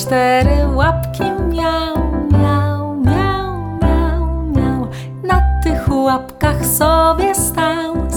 4 łapki miał, miał, miał, miał, miał. Na tych łapkach sobie stał.